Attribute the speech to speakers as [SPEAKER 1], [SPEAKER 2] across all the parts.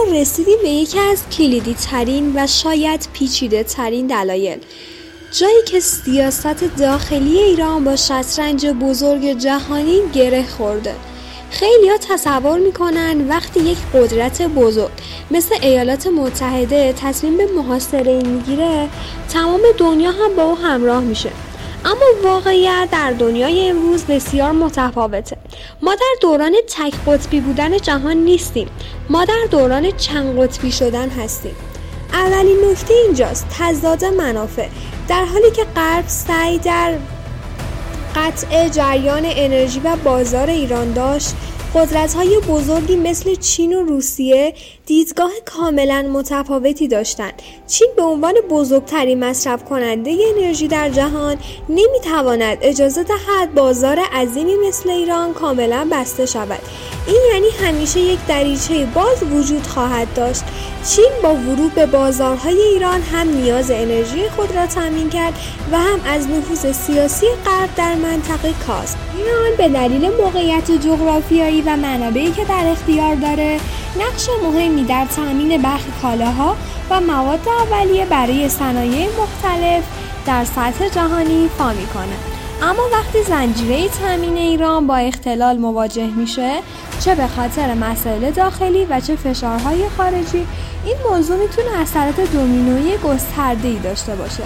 [SPEAKER 1] رسیدیم به یکی از کلیدی ترین و شاید پیچیده ترین دلایل، جایی که سیاست داخلی ایران با شطرنج بزرگ جهانی گره خورده. خیلی ها تصور میکنن وقتی یک قدرت بزرگ مثل ایالات متحده تصمیم به محاصره میگیره تمام دنیا هم با او همراه میشه، اما واقعیت در دنیای امروز بسیار متفاوته. ما در دوران تک قطبی بودن جهان نیستیم، ما در دوران چند قطبی شدن هستیم. اولین نکته اینجاست، تضاد منافع. در حالی که غرب سعی در قطع جریان انرژی و بازار ایران داشت، قدرت‌های بزرگی مثل چین و روسیه دیدگاه کاملا متفاوتی داشتند. چین به عنوان بزرگترین مصرف کننده انرژی در جهان نمیتواند اجازه دهد بازار عظیمی مثل ایران کاملا بسته شود. این یعنی همیشه یک دریچه باز وجود خواهد داشت. چین با ورود به بازارهای ایران هم نیاز انرژی خود را تامین کرد و هم از نفوذ سیاسی غرب در منطقه کاست. ایران به دلیل موقعیت جغرافیایی و منابعی که در اختیار داره نقش مهمی در تامین برخی کالاها و مواد اولیه برای صنایع مختلف در سطح جهانی ایفا میکنه. اما وقتی زنجیره تامین ایران با اختلال مواجه میشه، چه به خاطر مسائل داخلی و چه فشارهای خارجی، این موضوع میتونه اثرات دومینویی گسترده‌ای داشته باشه.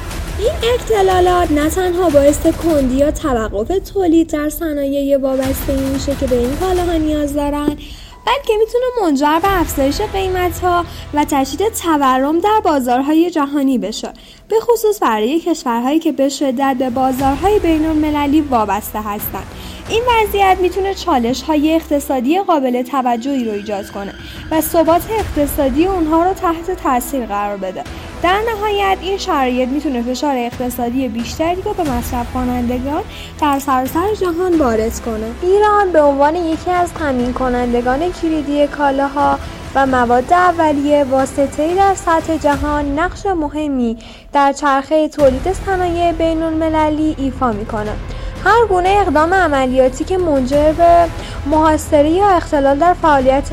[SPEAKER 1] این اختلالات نه تنها باعث کندی یا توقف تولید در صنایع وابسته میشه که به این کالاها نیاز دارن، بلکه میتونه منجر به افزایش قیمت‌ها و تشدید تورم در بازارهای جهانی بشه، به خصوص برای کشورهایی که به شدت به بازارهای بین‌المللی وابسته هستند. این وضعیت میتونه چالش‌های اقتصادی قابل توجهی رو ایجاد کنه و ثبات اقتصادی اونها رو تحت تاثیر قرار بده. در نهایت این شرایط میتونه فشار اقتصادی بیشتری رو به مصرف کنندگان در سراسر جهان وارد کنه. ایران به عنوان یکی از تامین کنندگان کلیدی کالاها و مواد اولیه واسطه‌ای در سطح جهان نقش مهمی در چرخه تولید صنایع بین‌المللی ایفا میکنه. هر گونه اقدام عملیاتی که منجر به محاصره یا اختلال در فعالیت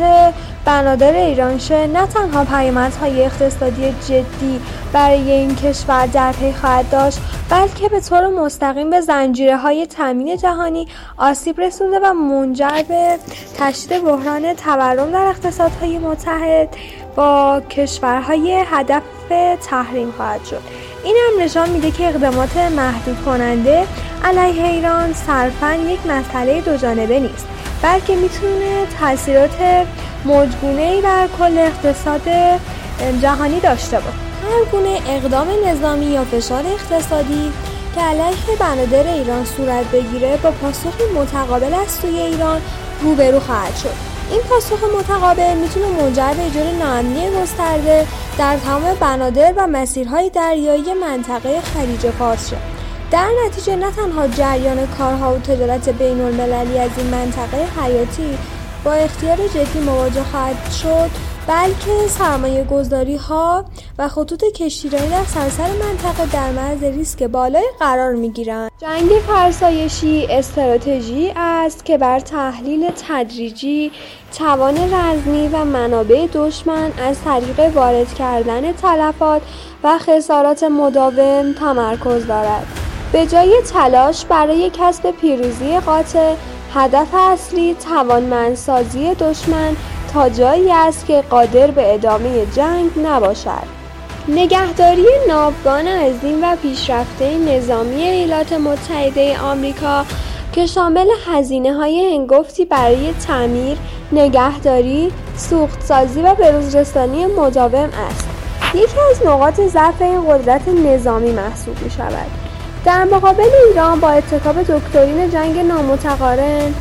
[SPEAKER 1] بنادر ایران شه، نه تنها پیامدهای اقتصادی جدی برای این کشور در پی خواهد داشت، بلکه به طور مستقیم به زنجیره‌های تامین جهانی آسیب رسونده و منجر به تشدید بحران تورم در اقتصادهای متحد با کشورهای هدف تحریم خواهد شد. این هم نشان میده که اقدامات محدود کننده علیه ایران صرفاً یک مسئله دو جانبه نیست، بلکه میتونه تاثیرات موجگونه‌ای بر کل اقتصاد جهانی داشته باشه. هر گونه اقدام نظامی یا فشار اقتصادی که علیه بنادر ایران صورت بگیره با پاسخی متقابل از سوی ایران روبرو خواهد شد. این پاسخ متقابل میتونه منجر به ایجاد ناامنی گسترده در تمام بنادر و مسیرهای دریایی منطقه خلیج فارس شد. در نتیجه نه تنها جریان کارها و تجارت بین‌المللی از این منطقه حیاتی با اختیار جدی مواجه خواهد شد، بلکه سرمایه گذاری ها و خطوط کشتیرانی در سراسر منطقه در معرض ریسک بالای قرار می گیرند. جنگ فرسایشی استراتژی است که بر تحلیل تدریجی توان رزمی و منابع دشمن از طریق وارد کردن تلفات و خسارات مداوم تمرکز دارد. به جای تلاش برای کسب پیروزی قاطع، هدف اصلی توانمندسازی دشمن تا جایی است که قادر به ادامه جنگ نباشد. نگهداری ناوگان عظیم و پیشرفته نظامی ایالات متحده آمریکا که شامل هزینه‌های هنگفتی برای تعمیر، نگهداری، سوخت‌سازی و بروزرسانی مداوم است، یکی از نقاط ضعف این قدرت نظامی محسوب می‌شود. در مقابل ایران با اتکاب دکترین جنگ نامتقارن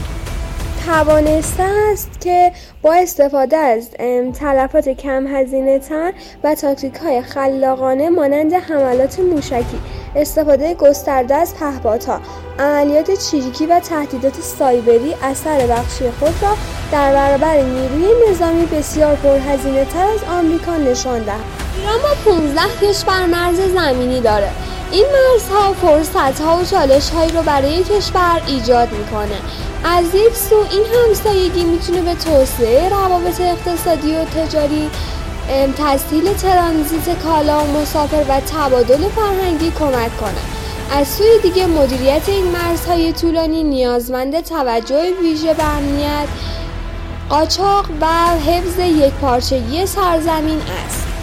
[SPEAKER 1] توانسته است که با استفاده از تلفات کم هزینه تر و تاکتیک‌های خلاقانه مانند حملات موشکی، استفاده گسترده از پهپادها، عملیات چریکی و تهدیدات سایبری اثر بخشی خود را در برابر نیروی نظامی بسیار پرهزینه تر از آمریکا نشان دهد. ایران با 15 کشور مرز زمینی داره. این مرزها فرصت‌ها و چالش‌هایی رو برای کشور ایجاد می‌کنه. از یک سو این همسایگی میتونه به توسعه روابط اقتصادی و تجاری، تسهیل ترانزیت کالا و مسافر و تبادل فرهنگی کمک کنه. از سوی دیگه مدیریت این مرزهای طولانی نیازمند توجه ویژه به امنیت، قاچاق و حفظ یکپارچگی سرزمین است.